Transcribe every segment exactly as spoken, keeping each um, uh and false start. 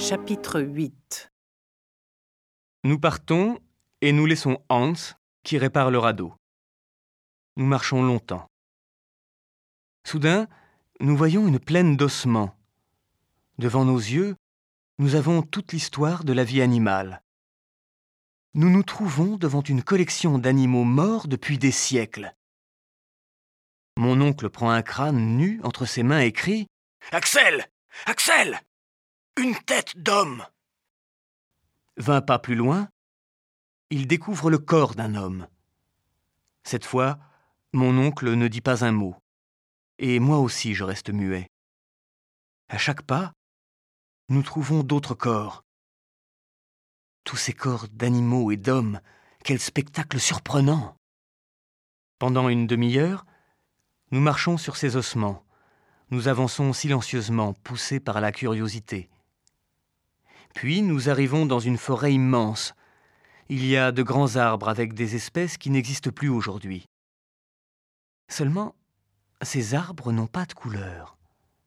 Chapitre huit. Nous partons et nous laissons Hans qui répare le radeau. Nous marchons longtemps. Soudain, nous voyons une plaine d'ossements. Devant nos yeux, nous avons toute l'histoire de la vie animale. Nous nous trouvons devant une collection d'animaux morts depuis des siècles. Mon oncle prend un crâne nu entre ses mains et crie « Axel ! Axel ! Une tête d'homme !» Vingt pas plus loin, il découvre le corps d'un homme. Cette fois, mon oncle ne dit pas un mot. Et moi aussi je reste muet. À chaque pas, nous trouvons d'autres corps. Tous ces corps d'animaux et d'hommes, quel spectacle surprenant! Pendant une demi-heure, nous marchons sur ces ossements. Nous avançons silencieusement, poussés par la curiosité. Puis nous arrivons dans une forêt immense. Il y a de grands arbres avec des espèces qui n'existent plus aujourd'hui. Seulement, ces arbres n'ont pas de couleur.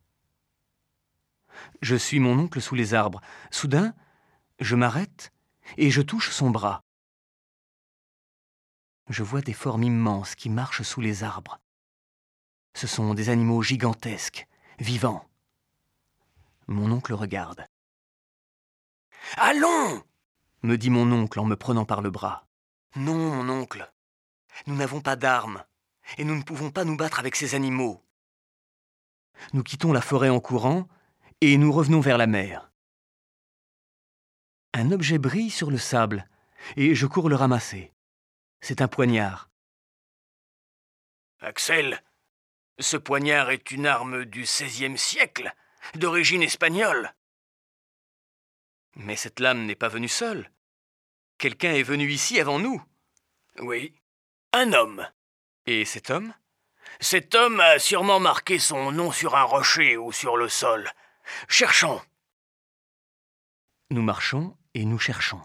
Je suis mon oncle sous les arbres. Soudain, je m'arrête et je touche son bras. Je vois des formes immenses qui marchent sous les arbres. Ce sont des animaux gigantesques, vivants. Mon oncle regarde. « Allons !» me dit mon oncle en me prenant par le bras. « Non, mon oncle, nous n'avons pas d'armes et nous ne pouvons pas nous battre avec ces animaux. » Nous quittons la forêt en courant et nous revenons vers la mer. Un objet brille sur le sable et je cours le ramasser. C'est un poignard. « Axel, ce poignard est une arme du seizième siècle, d'origine espagnole. » Mais cette lame n'est pas venue seule. Quelqu'un est venu ici avant nous. Oui, un homme. Et cet homme ? Cet homme a sûrement marqué son nom sur un rocher ou sur le sol. Cherchons. Nous marchons et nous cherchons.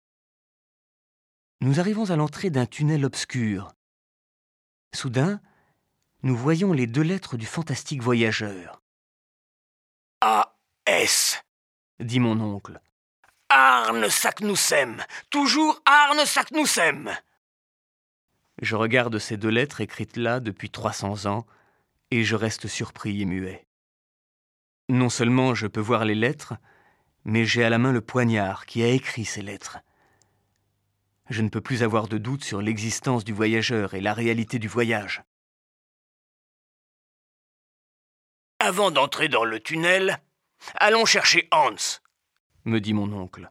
Nous arrivons à l'entrée d'un tunnel obscur. Soudain, nous voyons les deux lettres du fantastique voyageur. A S, dit mon oncle. Arne Saknussemm, toujours Arne Saknussemm. Je regarde ces deux lettres écrites là depuis trois cents ans et je reste surpris et muet. Non seulement je peux voir les lettres, mais j'ai à la main le poignard qui a écrit ces lettres. Je ne peux plus avoir de doute sur l'existence du voyageur et la réalité du voyage. Avant d'entrer dans le tunnel, allons chercher Hans, me dit mon oncle.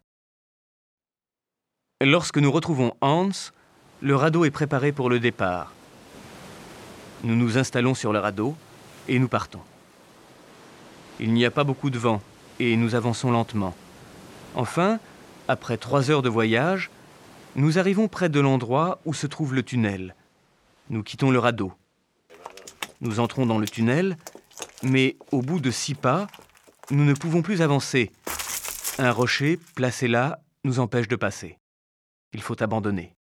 Lorsque nous retrouvons Hans, le radeau est préparé pour le départ. Nous nous installons sur le radeau et nous partons. Il n'y a pas beaucoup de vent et nous avançons lentement. Enfin, après trois heures de voyage, nous arrivons près de l'endroit où se trouve le tunnel. Nous quittons le radeau. Nous entrons dans le tunnel, mais au bout de six pas, nous ne pouvons plus avancer. Un rocher, placé là, nous empêche de passer. Il faut abandonner.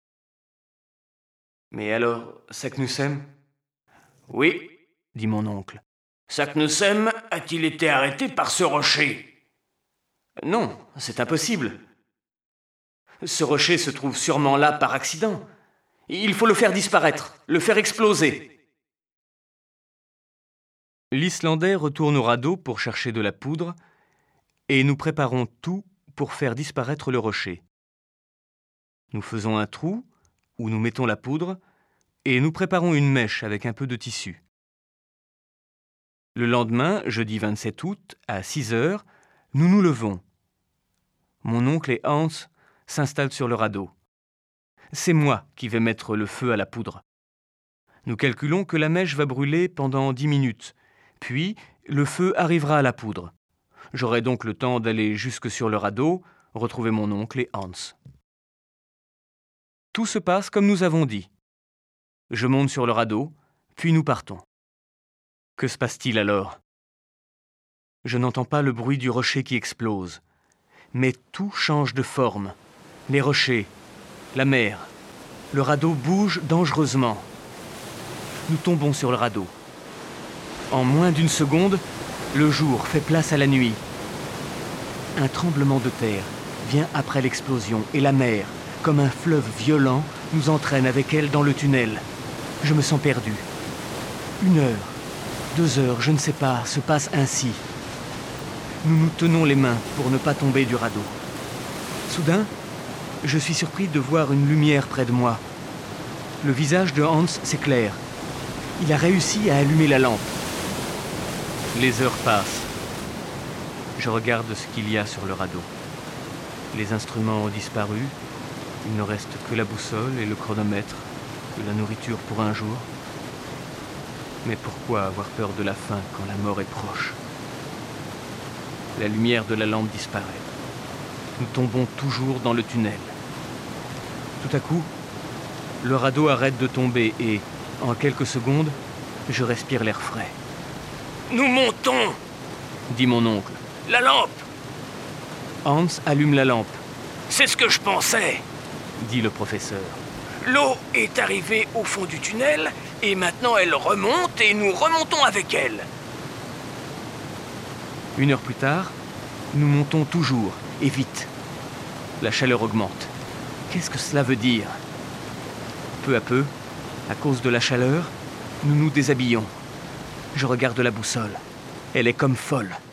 Mais alors, Saknussemm ? Oui, dit mon oncle. Saknussemm a-t-il été arrêté par ce rocher ? Non, c'est impossible. Ce rocher se trouve sûrement là par accident. Il faut le faire disparaître, le faire exploser. L'Islandais retourne au radeau pour chercher de la poudre et nous préparons tout pour faire disparaître le rocher. Nous faisons un trou où nous mettons la poudre et nous préparons une mèche avec un peu de tissu. Le lendemain, jeudi vingt-sept août, à six heures, nous nous levons. Mon oncle et Hans s'installent sur le radeau. C'est moi qui vais mettre le feu à la poudre. Nous calculons que la mèche va brûler pendant dix minutes, puis le feu arrivera à la poudre. J'aurai donc le temps d'aller jusque sur le radeau, retrouver mon oncle et Hans. Tout se passe comme nous avons dit. Je monte sur le radeau, puis nous partons. Que se passe-t-il alors ? Je n'entends pas le bruit du rocher qui explose, mais tout change de forme. Les rochers, la mer, le radeau bouge dangereusement. Nous tombons sur le radeau. En moins d'une seconde, le jour fait place à la nuit. Un tremblement de terre vient après l'explosion et la mer, comme un fleuve violent, nous entraîne avec elle dans le tunnel. Je me sens perdu. Une heure, deux heures, je ne sais pas, se passe ainsi. Nous nous tenons les mains pour ne pas tomber du radeau. Soudain, je suis surpris de voir une lumière près de moi. Le visage de Hans s'éclaire. Il a réussi à allumer la lampe. Les heures passent. Je regarde ce qu'il y a sur le radeau. Les instruments ont disparu. Il ne reste que la boussole et le chronomètre, de la nourriture pour un jour. Mais pourquoi avoir peur de la faim quand la mort est proche? La lumière de la lampe disparaît. Nous tombons toujours dans le tunnel. Tout à coup, le radeau arrête de tomber et, en quelques secondes, je respire l'air frais. « Nous montons !» dit mon oncle. « La lampe !» Hans allume la lampe. « C'est ce que je pensais !» dit le professeur. « L'eau est arrivée au fond du tunnel et maintenant elle remonte et nous remontons avec elle. » Une heure plus tard, nous montons toujours et vite. La chaleur augmente. Qu'est-ce que cela veut dire? Peu à peu, à cause de la chaleur, nous nous déshabillons. Je regarde la boussole. Elle est comme folle.